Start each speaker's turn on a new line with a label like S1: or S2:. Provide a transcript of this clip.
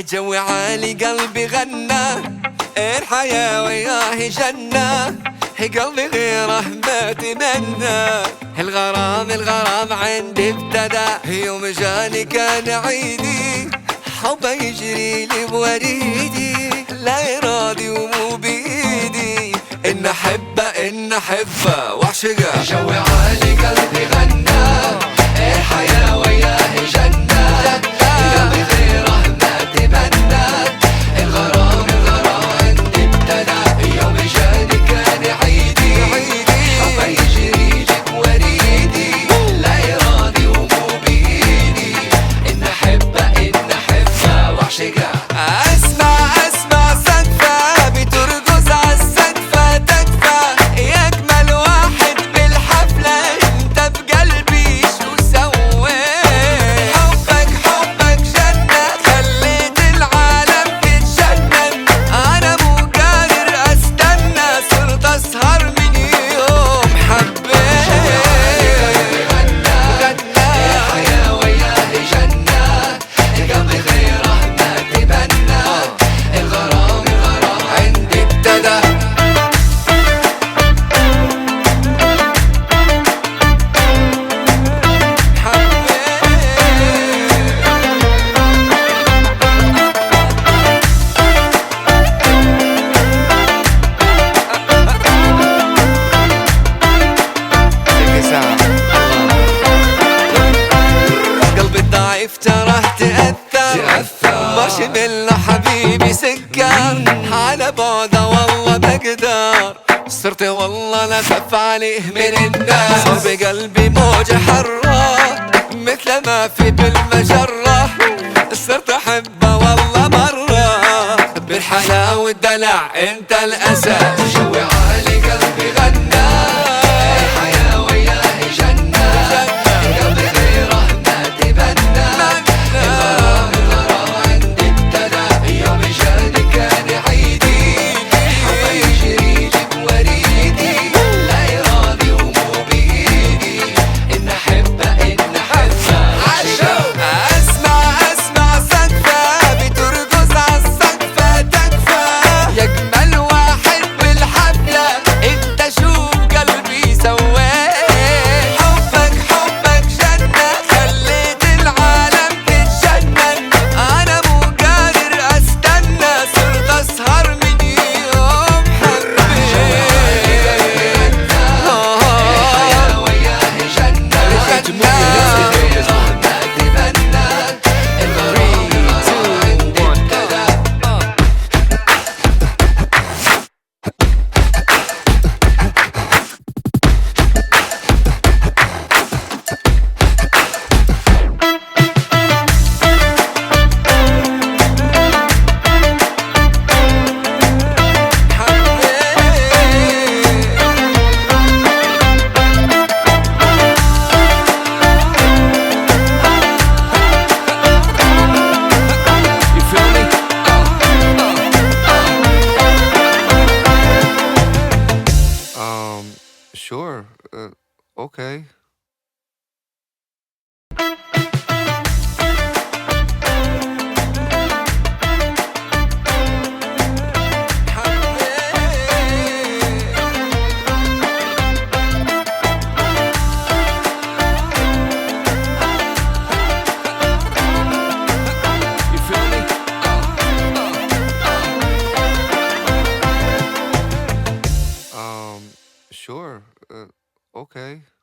S1: جو عالي قلبي غنى، الحياة وياه جنة، قلبي غيره ما تمنى. الغرام عندي ابتدى، يوم جاني كان عيدي، حبه يجري لي بوريدي، لا إرادي ومو بإيدي، إن أحبه وأعشقه. جو عالي قلبي غنى، الحياة وياه جنة، قلبي غيره ما تمنى. الغرام عندي ابتدى، يوم جاني كان عيدي، حبه يجري لي بوريدي، لا إرادي ومو بإيدي، إن أحبه وأعشقه. اسمع صدفة بترقص عالسقفة تكفى، يا أجمل واحد بالحفلة انت بقلبي شو سويت. حبك جنة، خليت العالم تتجنن، أنا مو قادر أستنى، صرت أسهر من يوم حبيت. الحياة وياه جنة، قلبي غيره ما تمنى. الغرام عندي ابتدى. قلبي الضعيف تراه تأثر، ماشي بالله حبيبي سكر، على بعده والله بقدر، صرت والله لفف عليه من الناس، صار بقلبي موجة حرة مثل ما في بالمجرة، صرت أحبه والله مرة، بالحلا والدلع انت الأساس. جو عالي قلبي غنى، الحياة وياه جنة، قلبي غيره ما تمنى. الغرام عندي ابتدى، يوم جاني كان عيدي، حبه يجري لي بوريدي، لا إرادي ومو بإيدي، إن أحبه اسمع صدفة بترقص عالسقفة تكفى، يا أجمل واحد بالحفلة انت شوف قلبي سويت. حبك جنة، خليت العالم تتجنن، أنا مو قادر أستنى، صرت أسهر من يوم حبيت. الحياة وياه جنة، غيره ما تمنى. الغرام عندي ابتدى. You feel me?
S2: Sure. Okay.
S1: You feel me?
S2: Sure. Okay.